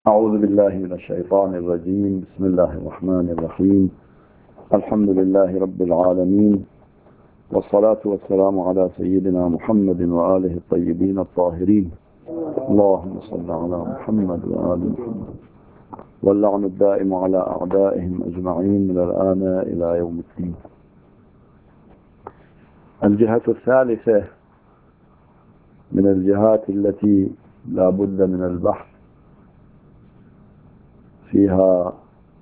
أعوذ بالله من الشيطان الرجيم. بسم الله الرحمن الرحيم. الحمد لله رب العالمين، والصلاة والسلام على سيدنا محمد وآله الطيبين الطاهرين. اللهم صل على محمد وآل محمد، واللعن الدائم على أعدائهم أجمعين من الآن إلى يوم الدين. الجهة الثالثة من الجهات التي لا بد من البحث فيها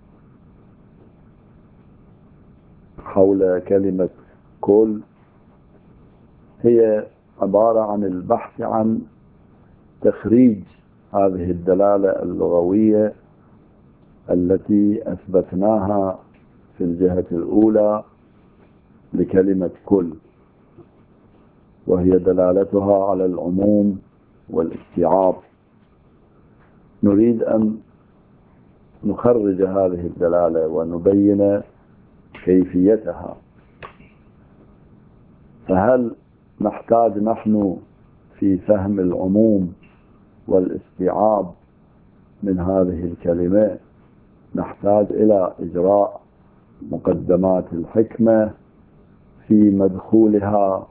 حول كلمة كل هي عبارة عن البحث عن تخريج هذه الدلالة اللغوية التي أثبتناها في الجهة الأولى لكلمة كل، وهي دلالتها على العموم والاستيعاب. نريد أن نخرج هذه الدلالة ونبين كيفيتها. فهل نحتاج نحن في فهم العموم والاستيعاب من هذه الكلمة نحتاج إلى إجراء مقدمات الحكمة في مدخولها،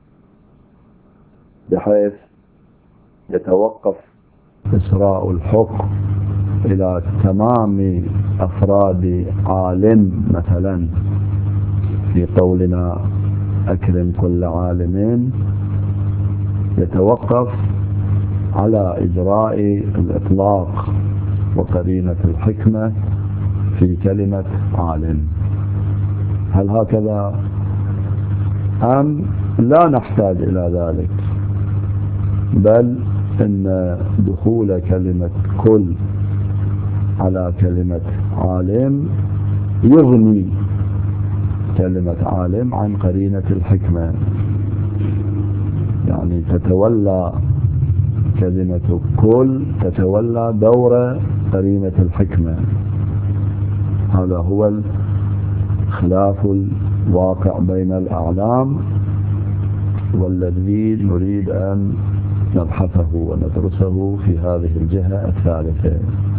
بحيث يتوقف إسراء الحكم إلى تمام أفراد عالم، مثلا في قولنا أكرم كل عالم، يتوقف على إجراء الإطلاق وقرينة الحكمة في كلمة عالم. هل هكذا أم لا نحتاج إلى ذلك، بل إن دخول كلمة كل على كلمة عالم يغني كلمة عالم عن قرينة الحكمة، يعني تتولى كلمة كل تتولى دور قرينة الحكمة. هذا هو الخلاف الواقع بين الأعلام، والذي نريد أن نبحثه وندرسه في هذه الجهة الثالثة.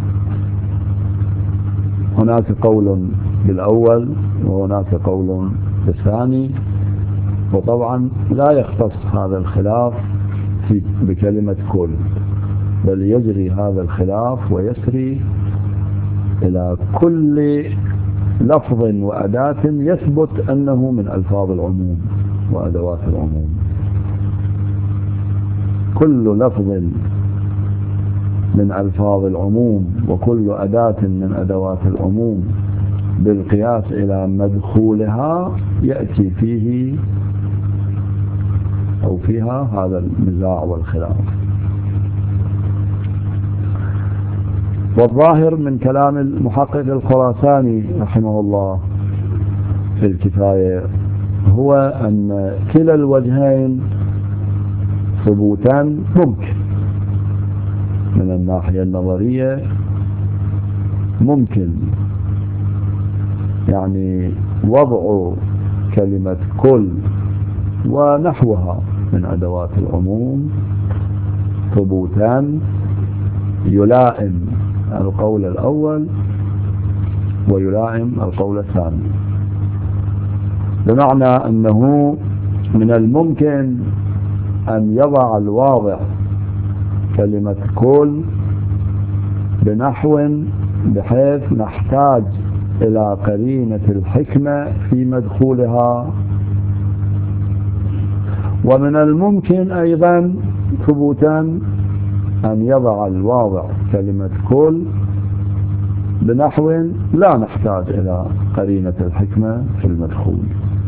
هناك قول بالأول وهناك قول بالثاني، وطبعا لا يختص هذا الخلاف بكلمة كل، بل يجري هذا الخلاف ويسري إلى كل لفظ وأداة يثبت أنه من ألفاظ العموم وأدوات العموم. كل لفظ من ألفاظ العموم وكل أداة من أدوات العموم بالقياس إلى مدخولها يأتي فيه أو فيها هذا النزاع والخلاف. والظاهر من كلام المحقق الخراساني رحمه الله في الكفاية هو أن كلا الوجهين ثبوتا ممكن. من الناحية النظرية ممكن، يعني وضع كلمة كل ونحوها من أدوات العموم ثبوتا يلائم القول الأول ويلائم القول الثاني، بمعنى أنه من الممكن أن يضع الواضع كلمة كل بنحو بحيث نحتاج إلى قرينة الحكمة في مدخولها، ومن الممكن أيضا ثبوتا أن يضع الواضع كلمة كل بنحو لا نحتاج إلى قرينة الحكمة في المدخول.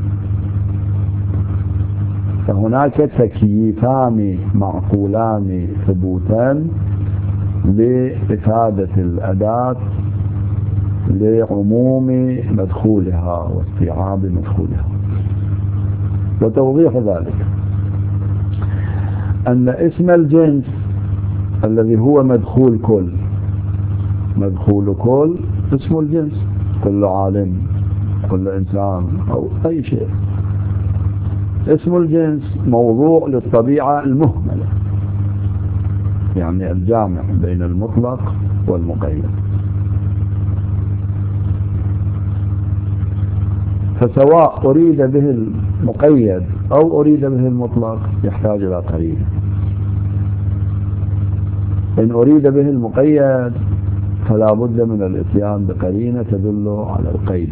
فهناك تكييفان معقولان ثبوتان لإفادة الأداة لعموم مدخولها واستيعاب مدخولها. وتوضيح ذلك أن اسم الجنس الذي هو مدخول كل اسم الجنس، كل عالم، كل إنسان أو أي شيء. اسم الجنس موضوع للطبيعة المهملة، يعني الجامع بين المطلق والمقيد. فسواء أريد به المقيد أو أريد به المطلق يحتاج إلى قرينة. إن أريد به المقيد فلا بد من الإتيان بقرينة تدل على القيد،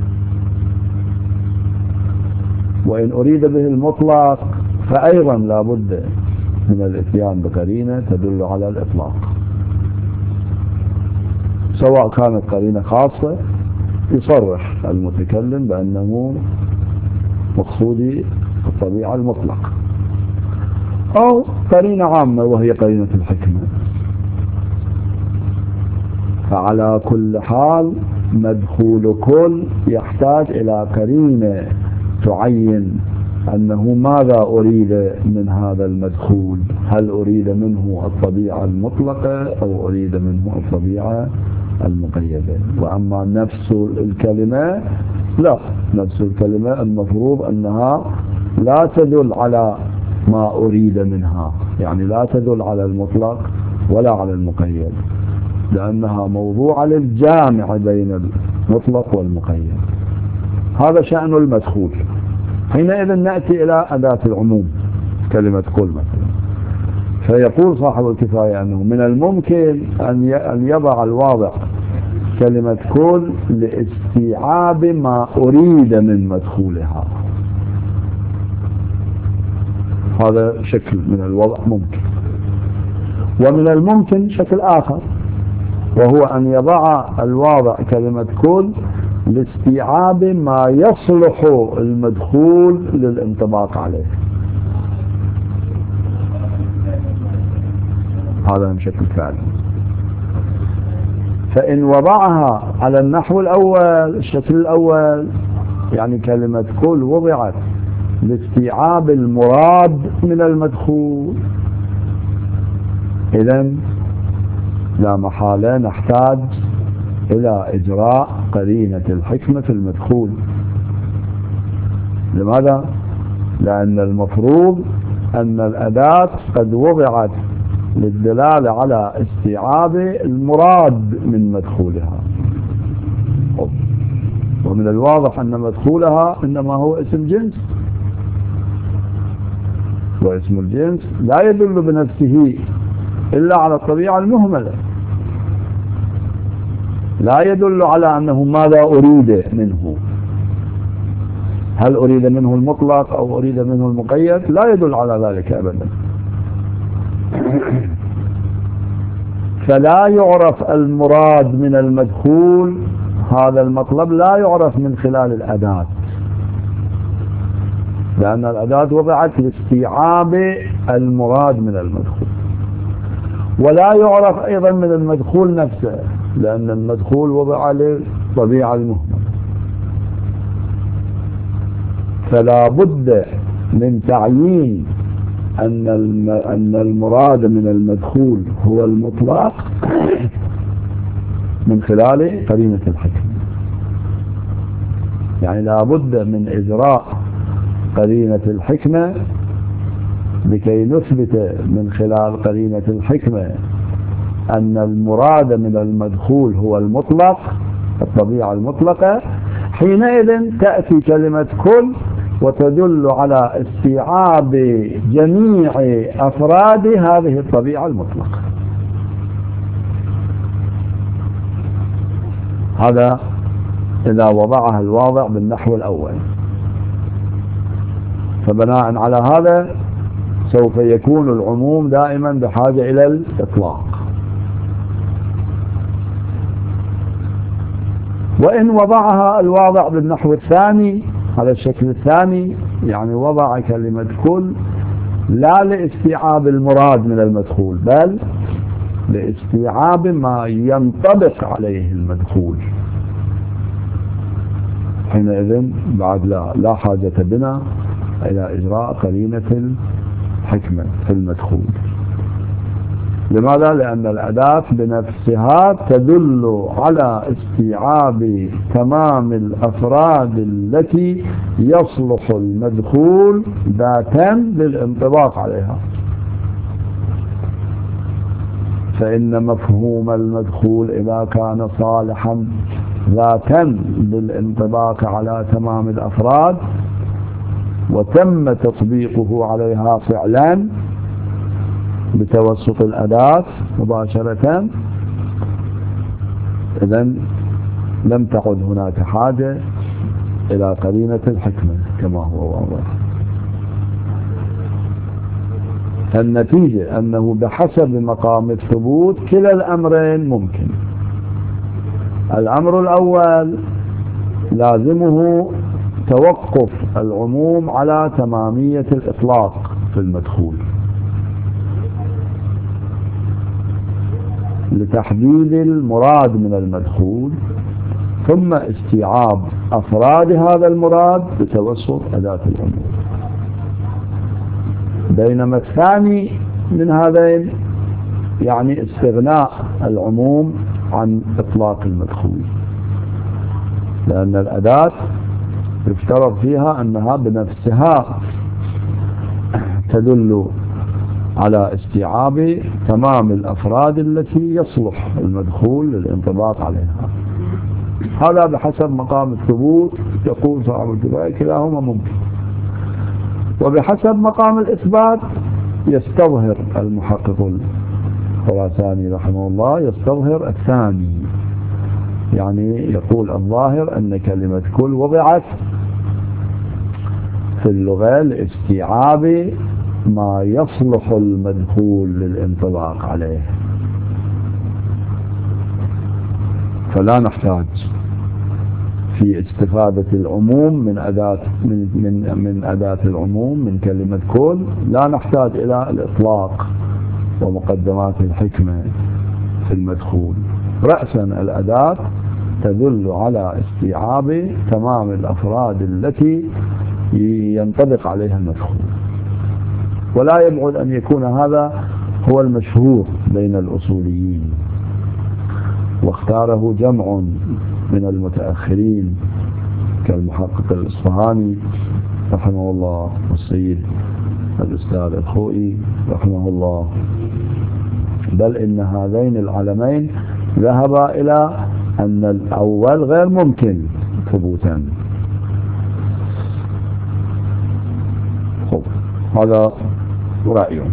وإن أريد به المطلق فأيضا لا بد من الإتيان بقرينة تدل على الإطلاق، سواء كانت قرينة خاصة يصرح المتكلم بأنه مقصودي الطبيعة المطلق، أو قرينة عامة وهي قرينة الحكمة. فعلى كل حال مدخول كل يحتاج إلى قرينة تعين أنه ماذا أريد من هذا المدخول، هل أريد منه الطبيعة المطلقة أو أريد منه الطبيعة المقيدة. وأما نفس الكلمة لا، نفس الكلمة المفروض أنها لا تدل على ما أريد منها، يعني لا تدل على المطلق ولا على المقيد، لأنها موضوعة للجامع بين المطلق والمقيد. هذا شأن المدخول. حينئذ نأتي إلى أداة العموم كلمة كل مثلا، فيقول صاحب الكفاية أنه من الممكن أن يضع الواضع كلمة كل لاستيعاب ما أريد من مدخولها. هذا شكل من الوضع ممكن. ومن الممكن شكل آخر، وهو أن يضع الواضع كلمة كل لاستيعاب ما يصلح المدخول للانطباق عليه. هذا من شكل ثاني. فإن وضعها على النحو الأول، الشكل الأول، يعني كلمة كل وضعت لاستيعاب المراد من المدخول، إذن لا محالة نحتاج إلى إجراء قرينة الحكمة في المدخول. لماذا؟ لأن المفروض أن الأداة قد وضعت للدلالة على استيعاب المراد من مدخولها، ومن الواضح أن مدخولها إنما هو اسم جنس، واسم الجنس لا يدل بنفسه إلا على الطبيعة المهملة، لا يدل على أنه ماذا أريد منه، هل أريد منه المطلق أو أريد منه المقيد، لا يدل على ذلك أبدا. فلا يعرف المراد من المدخول، هذا المطلب لا يعرف من خلال الأداة، لأن الأداة وضعت لاستيعاب المراد من المدخول. ولا يعرف أيضا من المدخول نفسه، لأن المدخول وضع للطبيعة المهمة. فلا بد من تعيين أن المراد من المدخول هو المطلق من خلال قرينة الحكمة. يعني لا بد من إجراء قرينة الحكمة لكي نثبت من خلال قرينة الحكمة أن المراد من المدخول هو المطلق، الطبيعة المطلقة. حينئذ تأتي كلمة كل وتدل على استيعاب جميع أفراد هذه الطبيعة المطلقة. هذا إذا وضعها الواضع بالنحو الأول. فبناء على هذا سوف يكون العموم دائما بحاجة إلى الإطلاق. وإن وضعها الواضع بالنحو الثاني، هذا الشكل الثاني، يعني وضع كلمة كل لا لاستيعاب المراد من المدخول، بل لاستيعاب ما ينطبق عليه المدخول. حينئذ بعد لا حاجة بنا إلى إجراء قرينة الحكمة في المدخول. لماذا؟ لأن الأداة بنفسها تدل على استيعاب تمام الأفراد التي يصلح المدخول ذاتا للانطباق عليها. فإن مفهوم المدخول إذا كان صالحا ذاتا للانطباق على تمام الأفراد وتم تطبيقه عليها فعلا بتوسط الأداة مباشرة، إذن لم تعد هناك حاجة إلى قرينة الحكمة كما هو واضح. النتيجة أنه بحسب مقام الثبوت كلا الأمرين ممكن. الأمر الأول لازمه توقف العموم على تمامية الإطلاق في المدخول لتحديد المراد من المدخول، ثم استيعاب أفراد هذا المراد بتوسط أداة العموم. بينما الثاني من هذين يعني استغناء العموم عن إطلاق المدخول، لأن الأداة يفترض فيها أنها بنفسها تدل على استيعاب تمام الأفراد التي يصلح المدخول للانطباق عليها. هذا بحسب مقام الثبوت يقول صاحب الكبائر كلاهما ممكن. وبحسب مقام الإثبات يستظهر المحقق الخراساني رحمه الله يستظهر الثاني، يعني يقول الظاهر أن كلمة كل وضعت في اللغة لاستيعاب ما يصلح المدخول للانطباق عليه، فلا نحتاج في استفادة العموم من أداة العموم من كلمة كل، لا نحتاج إلى الإطلاق ومقدمات الحكمة في المدخول. رأسا الأداة تدل على استيعاب تمام الأفراد التي ينطبق عليها المدخول. ولا يبعد أن يكون هذا هو المشهور بين الأصوليين، واختاره جمع من المتأخرين كالمحقق الإصفهاني رحمه الله والسيد الأستاذ الخوئي رحمه الله، بل إن هذين العلمين ذهبا إلى أن الأول غير ممكن ثبوتا. هذا رأي.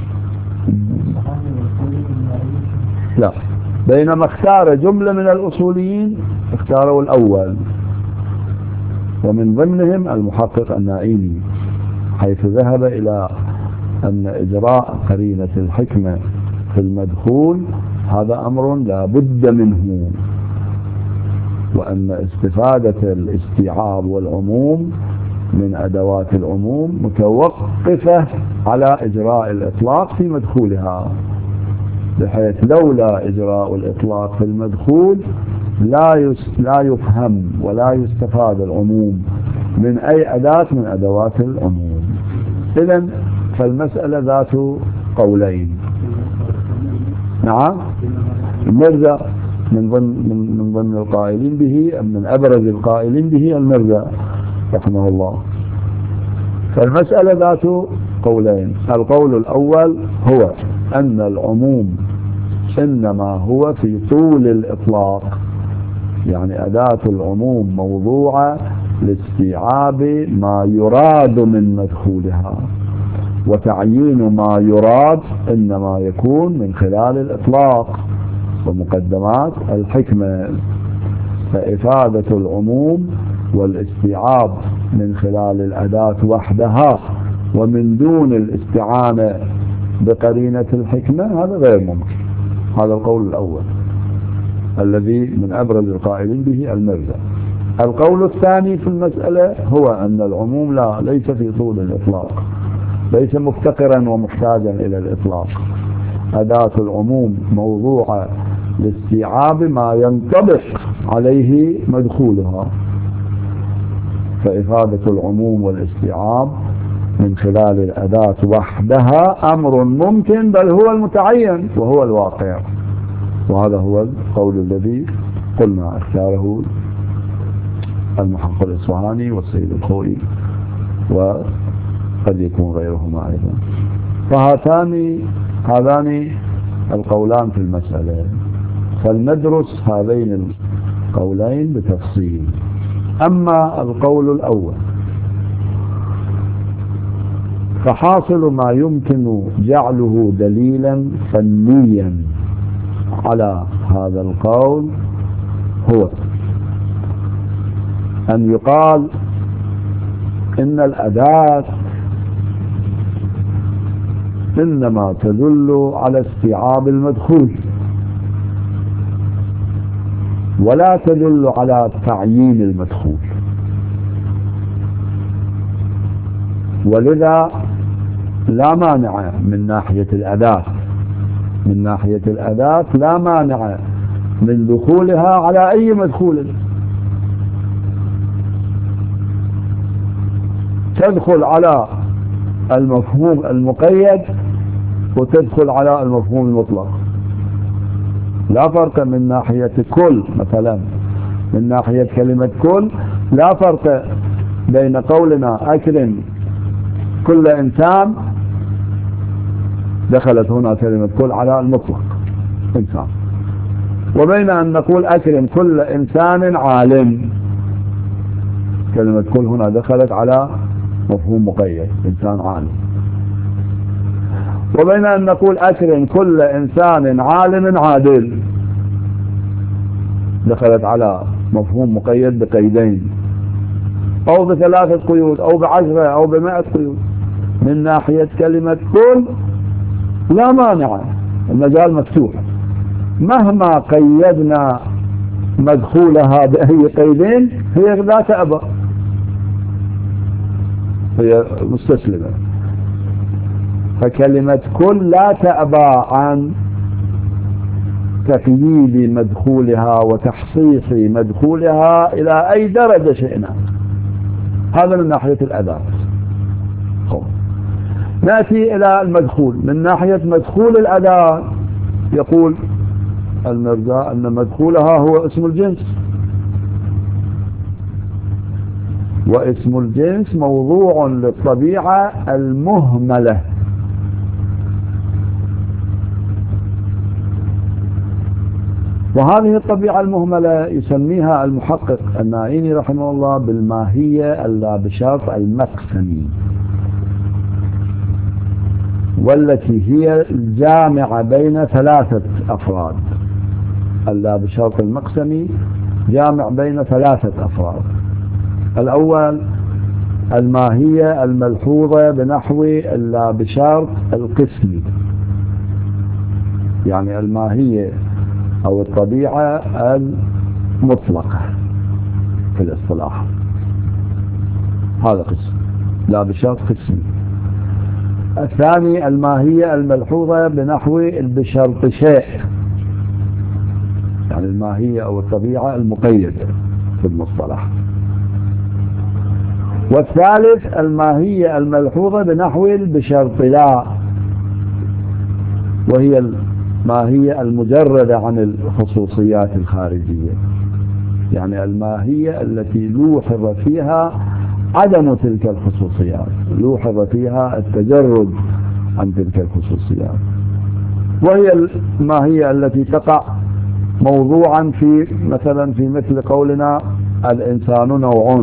لا، بينما اختار جملة من الأصوليين اختاروا الأول، ومن ضمنهم المحقق النائيني، حيث ذهب إلى أن إجراء قرينة الحكمة في المدخول هذا أمر لا بد منه، وأن استفادة الاستيعاب والعموم من أدوات العموم متوقفة على إجراء الإطلاق في مدخولها، بحيث لولا إجراء الإطلاق في المدخول لا يفهم ولا يستفاد العموم من أي أداة من أدوات العموم. إذن فالمسألة ذات قولين. نعم، المرزا من ضمن القائلين به، من أبرز القائلين به المرزا رحمه الله. فالمسألة ذات قولين. القول الأول هو أن العموم إنما هو في طول الإطلاق، يعني أداة العموم موضوعة لاستيعاب ما يراد من مدخولها، وتعيين ما يراد إنما يكون من خلال الإطلاق ومقدمات الحكمة. فإفادة العموم والاستيعاب من خلال الأداة وحدها ومن دون الاستعانة بقرينة الحكمة هذا غير ممكن. هذا القول الأول الذي من أبرز القائلين به المرزا. القول الثاني في المسألة هو أن العموم ليس في طول الإطلاق، ليس مفتقرا ومحتاجا إلى الإطلاق. أداة العموم موضوعة لاستيعاب ما ينطبق عليه مدخولها، فإفادة العموم والاستيعاب من خلال الأداة وحدها أمر ممكن، بل هو المتعين وهو الواقع. وهذا هو القول الذي قلنا اختاره المحقق الإصفهاني والسيد الخوئي، وقد يكون غيرهما أيضا. فهذان القولان في المسألة، فلندرس هذين القولين بتفصيل. أما القول الأول فحاصل ما يمكن جعله دليلا فنيا على هذا القول هو أن يقال إن الأداة إنما تدل على استيعاب المدخول ولا تدل على تعيين المدخول، ولذا لا مانع من ناحية الأداة، من ناحية الأداة لا مانع من دخولها على أي مدخول، تدخل على المفهوم المقيد وتدخل على المفهوم المطلق، لا فرق من ناحية كل. مثلا من ناحية كلمة كل لا فرق بين قولنا أكرم كل إنسان، دخلت هنا كلمة كل على المطلق إنسان، وبين أن نقول أكرم كل إنسان عالم، كلمة كل هنا دخلت على مفهوم مقيد إنسان عالم، وبين أن نقول أكرم كل إنسان عالم عادل، دخلت على مفهوم مقيد بقيدين أو بثلاثة قيود أو بعشرة أو ب100 قيود. من ناحية كلمة كل لا مانع، المجال مفتوح، مهما قيدنا مدخولها بأي قيدين هي لا تأبى، هي مستسلمة. فكلمة كل لا تأبى عن تقييد مدخولها وتحصيص مدخولها إلى أي درجة شئنا. هذا من ناحية الأداة. نأتي إلى المدخول. من ناحية مدخول الأداة يقول المرزا أن مدخولها هو اسم الجنس، واسم الجنس موضوع للطبيعة المهملة، وهذه الطبيعة المهملة يسميها المحقق النائيني رحمه الله بالماهية اللا بشرط المقسمي، والتي هي الجامعة بين ثلاثة أفراد. اللا بشرط المقسمي جامع بين ثلاثة أفراد. الأول الماهية الملحوظة بنحو اللا بشرط القسمي، يعني الماهية أو الطبيعة المطلقة في الاصطلاح، هذا قسم لا بشرط قسمي. الثاني الماهية الملحوظة بنحو بشرط شيء، يعني الماهية أو الطبيعة المقيدة في المصطلح. والثالث الماهية الملحوظة بنحو بشرط لا، وهي الماهية المجردة عن الخصوصيات الخارجية، يعني الماهية التي لوحظ فيها عدم تلك الخصوصيات، لوحظ فيها التجرد عن تلك الخصوصيات. وهي الماهية التي تقع موضوعا في مثلا في مثل قولنا الإنسان نوع.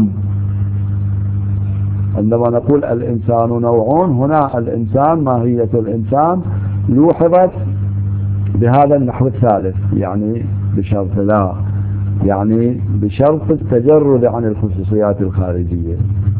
عندما نقول الإنسان نوع، هنا الإنسان ماهية الإنسان لوحظت بهذا النحو الثالث، يعني بشرط لا، يعني بشرط التجرد عن الخصوصيات الخارجية،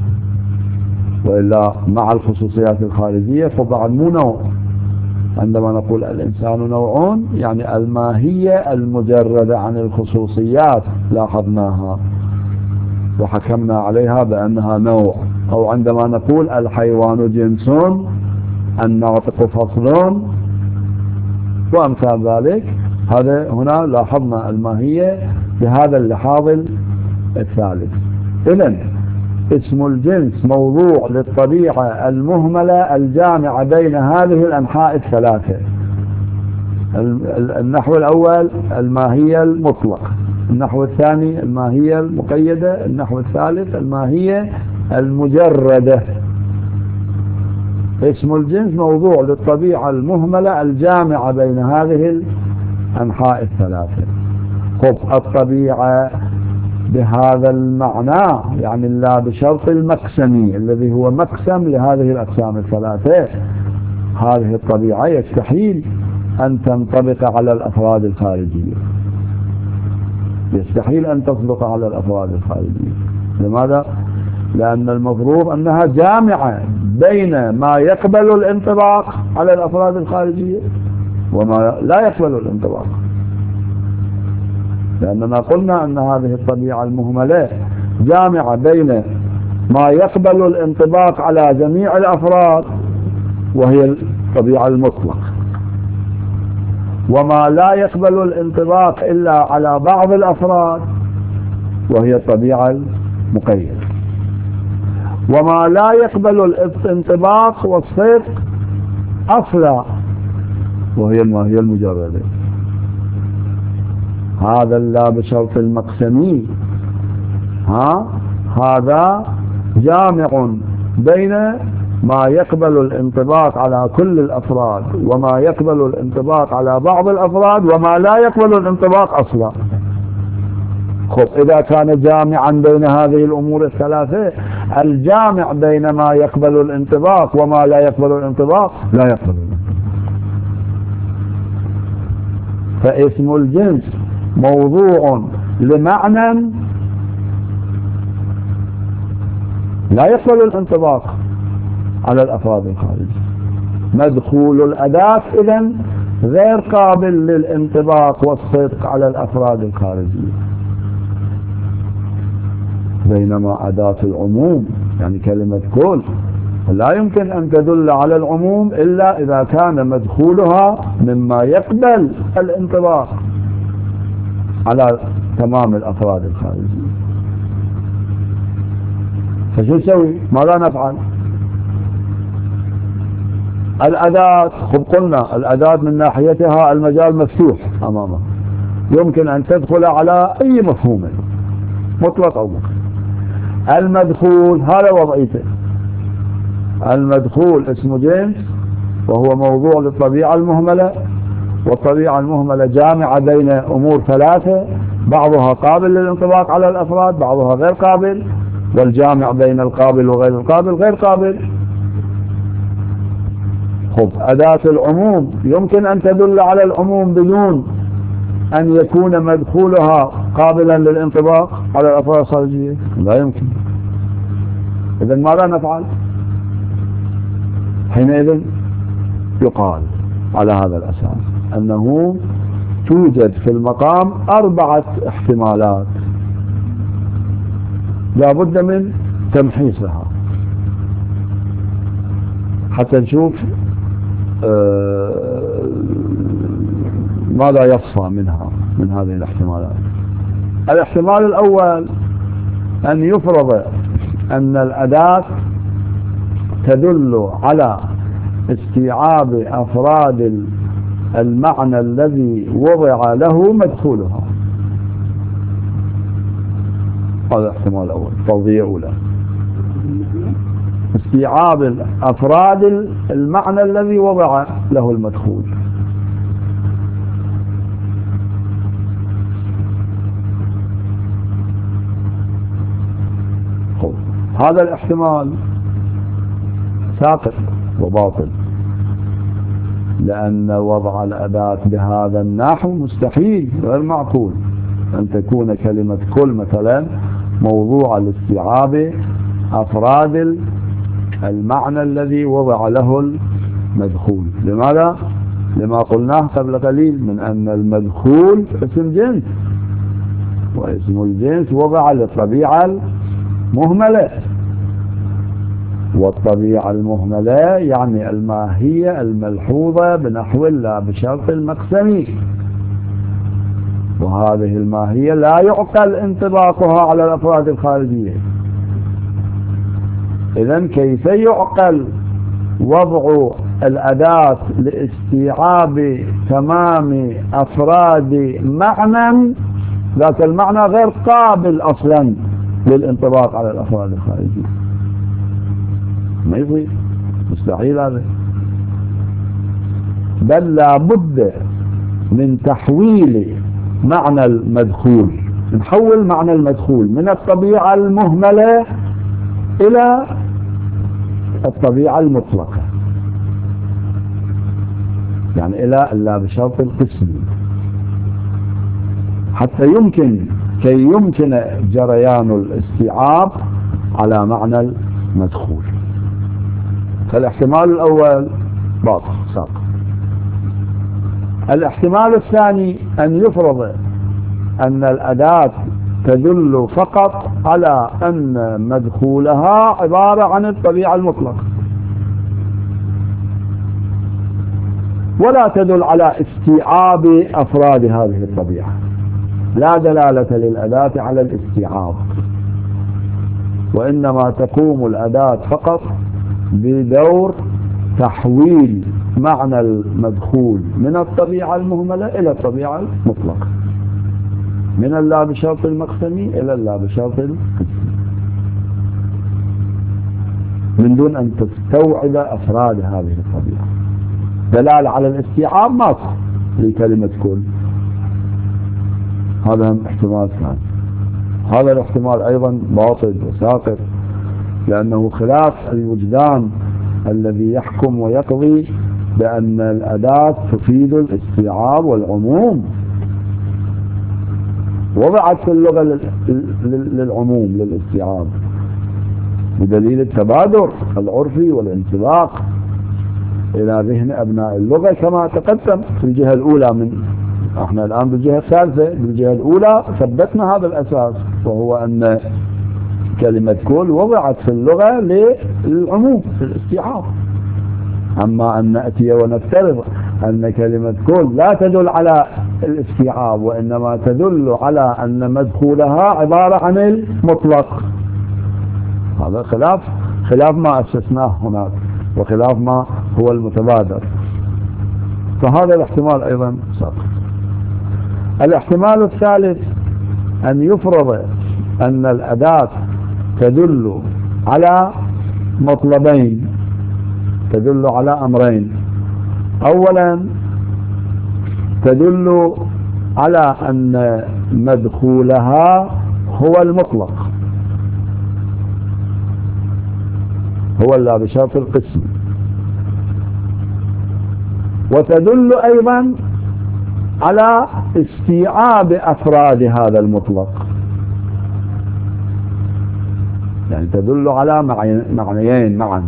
وإلا مع الخصوصيات الخارجية فبعد مو نوع. عندما نقول الإنسان نوع يعني الماهية المجردة عن الخصوصيات لاحظناها وحكمنا عليها بأنها نوع. أو عندما نقول الحيوان جنس، الناطق فصل وأمثال ذلك، هذا هنا لاحظنا الماهية بهذا اللحاظ الثالث. إذن اسم الجنس موضوع للطبيعة المهملة الجامعة بين هذه الأنحاء الثلاثة. النحو الأول الماهية المطلقة، النحو الثاني الماهية المقيدة، النحو الثالث الماهية المجردة. اسم الجنس موضوع للطبيعة المهملة الجامعة بين هذه الأنحاء الثلاثة. خب الطبيعة بهذا المعنى يعني لا بشرط المقسمي الذي هو مقسم لهذه الأقسام الثلاثة، هذه الطبيعة يستحيل أن تنطبق على الأفراد الخارجية، يستحيل أن تصدق على الأفراد الخارجية. لماذا؟ لأن المفروض أنها جامعة بين ما يقبل الانطباق على الأفراد الخارجية وما لا يقبل الانطباق، لأننا قلنا أن هذه الطبيعة المهملة جامعة بين ما يقبل الانطباق على جميع الأفراد وهي الطبيعة المطلق، وما لا يقبل الانطباق إلا على بعض الأفراد وهي الطبيعة المقيدة، وما لا يقبل الانطباق والصدق أصلا وهي الماهية المجردة. هذا لا بشرط المقسمي هذا جامع بين ما يقبل الانطباق على كل الأفراد وما يقبل الانطباق على بعض الأفراد وما لا يقبل الانطباق أصلا. خب إذا كان جامعا بين هذه الأمور الثلاثة، الجامع بين ما يقبل الانطباق وما لا يقبل الانطباق لا يقبل الانطباق. فاسم الجنس موضوع لمعنى لا يقبل الانطباق على الأفراد الخارجية. مدخول الأداة إذن غير قابل للانطباق والصدق على الأفراد الخارجية، بينما أداة العموم يعني كلمة كل لا يمكن أن تدل على العموم إلا إذا كان مدخولها مما يقبل الانطباق على تمام الأفراد الخارجية. فشو نسوي؟ ماذا نفعل؟ الأداة، خب قلنا الأداة من ناحيتها المجال مفتوح أمامها، يمكن أن تدخل على أي مفهوم مطلق أو مقيد. المدخول هذا وضعيته، المدخول اسم جنس وهو موضوع للطبيعة المهملة، والطبيعة المهملة جامعة بين أمور ثلاثة بعضها قابل للانطباق على الأفراد بعضها غير قابل، والجامع بين القابل وغير القابل غير قابل. خب أداة العموم يمكن أن تدل على العموم بدون أن يكون مدخولها قابلا للانطباق على الأفراد الخارجية؟ لا يمكن. إذن ماذا نفعل؟ حينئذ يقال على هذا الأساس أنه توجد في المقام 4 احتمالات لا بد من تمحيصها حتى نشوف ماذا يصفى منها من هذه الاحتمالات. الاحتمال الأول أن يفرض أن الأداة تدل على استيعاب أفراد المعنى الذي وضع له مدخولها. هذا الاحتمال الأول، فرضية أولى، استيعاب أفراد المعنى الذي وضع له المدخول. هذا الاحتمال ساقط وباطل، لأن وضع الأداة بهذا النحو مستحيل غير معقول أن تكون كلمة كل مثلا موضوع لاستيعاب أفراد المعنى الذي وضع له المدخول. لماذا؟ لما قلناه قبل قليل من أن المدخول اسم جنس، واسم الجنس وضع للطبيعة المهملة، والطبيعة المهملة يعني الماهية الملحوظة بنحو لا بشرط المقسمي، وهذه الماهية لا يعقل انطباقها على الأفراد الخارجية. إذن كيف يعقل وضع الأداة لاستيعاب تمام أفراد معنى ذات المعنى غير قابل أصلا للانطباق على الأفراد الخارجية؟ ما يصير. مستحيل هذا، بل لابد من تحويل معنى المدخول، نحول معنى المدخول من الطبيعة المهملة إلى الطبيعة المطلقة، يعني إلى اللا بشرط القسم، حتى يمكن جريان الاستيعاب على معنى المدخول. فالاحتمال الأول باطل ساقط. الاحتمال الثاني أن يفرض أن الأداة تدل فقط على أن مدخولها عبارة عن الطبيعة المطلقة، ولا تدل على استيعاب أفراد هذه الطبيعة، لا دلالة للأداة على الاستيعاب، وإنما تقوم الأداة فقط بدور تحويل معنى المدخول من الطبيعة المهملة إلى الطبيعة المطلقة، من اللا بشرط المقسمي إلى اللا بشرط القسمي، من دون أن تستوعب أفراد هذه الطبيعة. دلالة على الاستيعاب ما لكلمة كل. هذا احتمال ثاني. هذا الاحتمال أيضا باطل وساقط، لأنه خلاف الوجدان الذي يحكم ويقضي بأن الأداة تفيد الاستيعاب والعموم، وضعت في اللغة للعموم للاستيعاب بدليل التبادر العرفي والانطلاق إلى ذهن أبناء اللغة كما تقدم في الجهة الأولى. احنا الآن بالجهة الثالثة. بالجهة الأولى ثبتنا هذا الأساس، وهو أن كلمة كل وضعت في اللغة للعموم في الاستيعاب. أما أن نأتي ونفترض أن كلمة كل لا تدل على الاستيعاب، وإنما تدل على أن مدخولها عبارة عن المطلق، هذا خلاف ما أسسناه هناك، وخلاف ما هو المتبادر. فهذا الاحتمال أيضا ساقط. الاحتمال الثالث أن يفرض أن الأداة تدل على مطلبين، تدل على أمرين. أولا تدل على أن مدخولها هو المطلق، هو اللا بشرط القسم، وتدل أيضا على استيعاب أفراد هذا المطلق، يعني تدل على معنيين معا.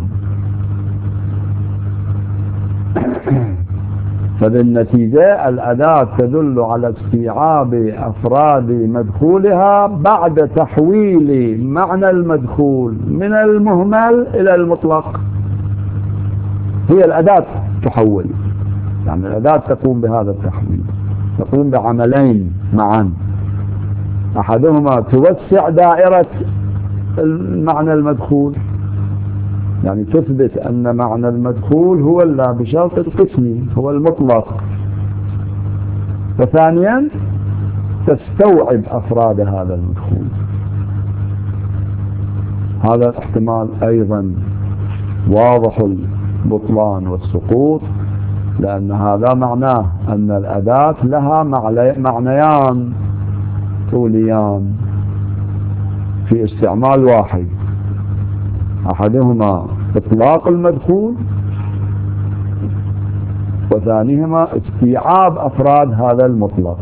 فبالنتيجة الأداة تدل على استيعاب أفراد مدخولها بعد تحويل معنى المدخول من المهمل إلى المطلق. هي الأداة تحول، يعني الأداة تقوم بهذا التحويل، تقوم بعملين معا. أحدهما توسع دائرة المعنى المدخول، يعني تثبت أن معنى المدخول هو اللا بشرط القسمي، هو المطلق. وثانيا تستوعب أفراد هذا المدخول. هذا الاحتمال أيضا واضح البطلان والسقوط، لأن هذا معناه أن الأداة لها معنيان طوليان في استعمال واحد، أحدهما إطلاق المدخول، وثانيهما استيعاب أفراد هذا المطلق.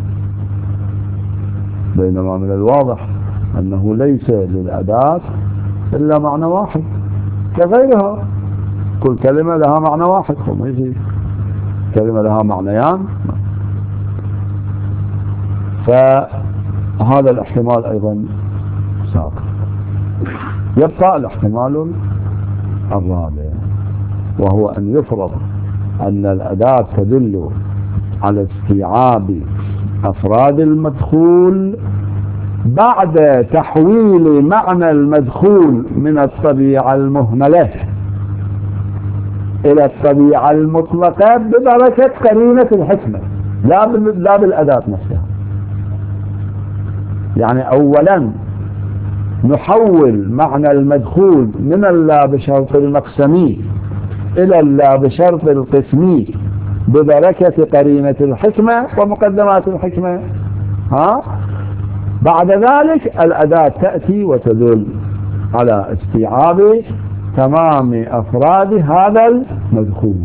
بينما من الواضح أنه ليس للأداة إلا معنى واحد كغيرها، كل كلمة لها معنى واحد، وما يصير كلمة لها معنيان. فهذا الاحتمال أيضا ساقط. يبقى الاحتمال الرابع، وهو أن يفرض أن الأداة تدل على استيعاب أفراد المدخول بعد تحويل معنى المدخول من الطبيعة المهملة إلى الطبيعة المطلقة ببركة قرينة الحكمة، لا بالأداة نفسها. يعني أولا نحول معنى المدخول من اللا بشرط المقسمي إلا بشرط القسم ببركة قرينة الحكمة ومقدمات الحكمة. بعد ذلك الأداة تأتي وتدل على استيعاب تمام أفراد هذا المدخول.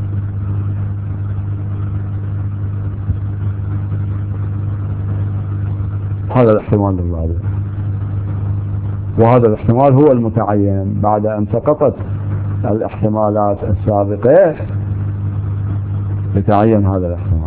هذا الاحتمال الرابع، وهذا الاحتمال هو المتعين بعد أن سقطت الاحتمالات السابقة، يتعين هذا الاحتمال.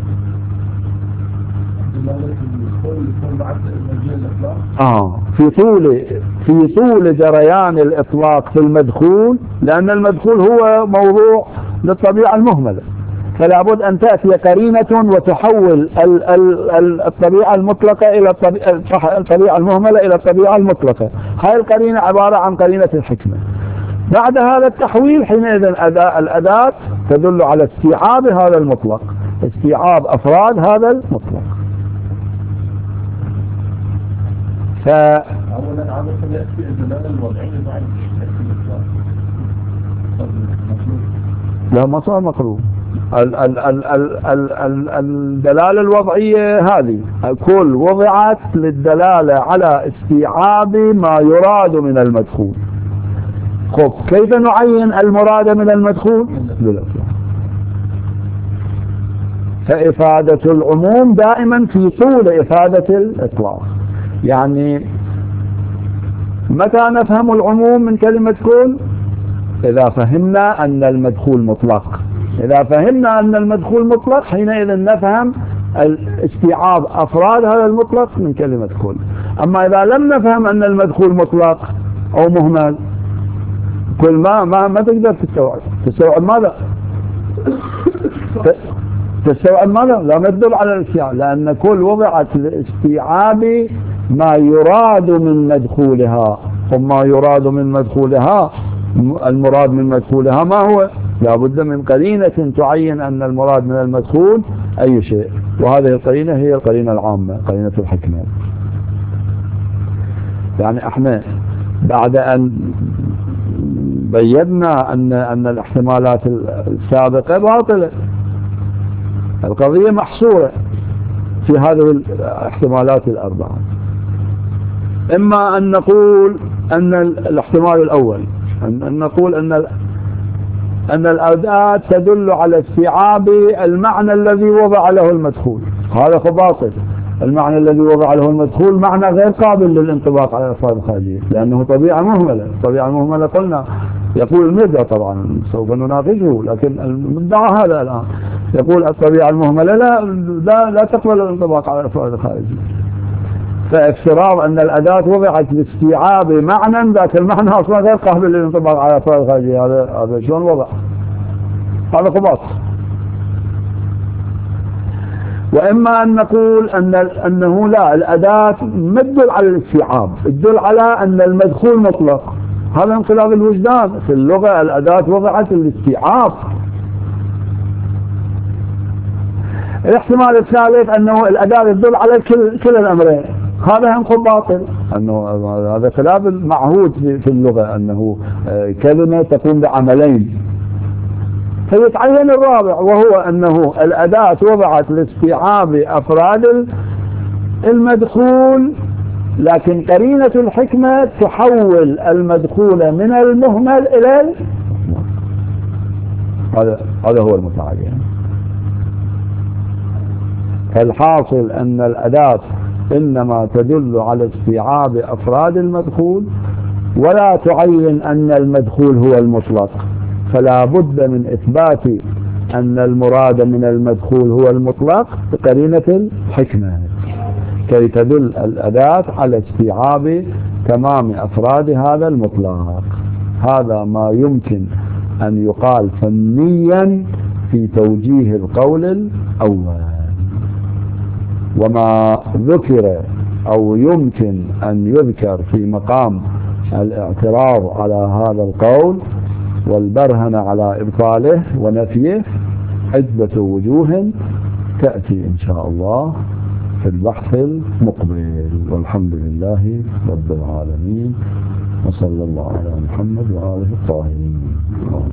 في طول جريان الإطلاق في المدخول، لأن المدخول هو موضوع للطبيعة المهملة، فلا بد أن تأتي قرينة وتحول الطبيعة المطلقة إلى الطبيعة المهملة إلى الطبيعة المطلقة. هاي القرينة عبارة عن قرينة الحكمة. بعد هذا التحويل حينئذ الأداة تدل على استيعاب هذا المطلق، استيعاب أفراد هذا المطلق. أولا عادة يأتي الدلالة الوضعية بعد لا، ما صار مقلوب. الدلالة الوضعية هذه كل وضعت للدلالة على استيعاب ما يراد من المدخول. خب كيف نعين المراد من المدخول؟ بالإطلاق. فإفادة العموم دائما في طول إفادة الإطلاق. يعني متى نفهم العموم من كلمة كل؟ إذا فهمنا أن المدخول مطلق. إذا فهمنا أن المدخول مطلق حينئذ نفهم استيعاب أفراد هذا المطلق من كلمة كل. أما إذا لم نفهم أن المدخول مطلق أو مهمل، كل ما تقدر تستوعب ماذا؟ تستوعب ماذا؟ لا تدل على الاستيعاب، لأن كل وضعت لاستيعاب ما يراد من مدخولها. وما يراد من مدخولها، المراد من مدخولها ما هو؟ لا بد من قرينة تعين أن المراد من المدخول أي شيء، وهذه القرينة هي القرينة العامة، قرينة الحكمة. يعني احنا بعد أن بينا أن الاحتمالات السابقة باطلة، القضية محصورة في هذه الاحتمالات الأربعة. إما أن نقول أن الاحتمال الأول أن نقول أن الأداة تدل على استيعاب المعنى الذي وضع له المدخول، هذا باطل. المعنى الذي وضع له المدخول معنى غير قابل للانطباق على الألفاظ الخارجية، لأنه طبيعة مهملة. الطبيعة المهملة قلنا، يقول المرجع طبعا سوف نناقشه، لكن المدعى هذا الآن يقول الطبيعة المهملة لا تقبل الانطباق على الألفاظ الخارجية. فافتراض أن الأداة وضعت لاستيعاب معنى ذاك المعنى أصلا غير قابل للانطباق على الألفاظ الخارجية، هذا شلون وضع؟ هذا خباط. وإما أن نقول أنه لا، الأداة ما تدل على الاستيعاب، تدل على أن المدخول مطلق. هذا انقلاب الوجدان. في اللغة الأداة وضعت الاستيعاب. الاحتمال الثالث أنه الأداة تدل على كل الأمرين، هذا هم باطل. أنه هذا خلاف المعهود في اللغة، أنه كلمة تقوم بعملين. فيتعين الرابع، وهو أنه الأداة وضعت لاستيعاب أفراد المدخول، لكن قرينة الحكمة تحول المدخول من المهمل إلى هذا هو المتعين. فالحاصل أن الأداة إنما تدل على استيعاب أفراد المدخول، ولا تعين أن المدخول هو المطلق. فلا بد من إثبات أن المراد من المدخول هو المطلق بقرينة الحكمة، كي تدل الأداة على استيعاب تمام أفراد هذا المطلق. هذا ما يمكن أن يقال فنيا في توجيه القول الأول. وما ذكر أو يمكن أن يذكر في مقام الاعتراض على هذا القول والبرهن على إبطاله ونفيه عدة وجوه تأتي إن شاء الله في البحث المقبل. والحمد لله رب العالمين، وصلى الله على محمد وآله الطاهرين.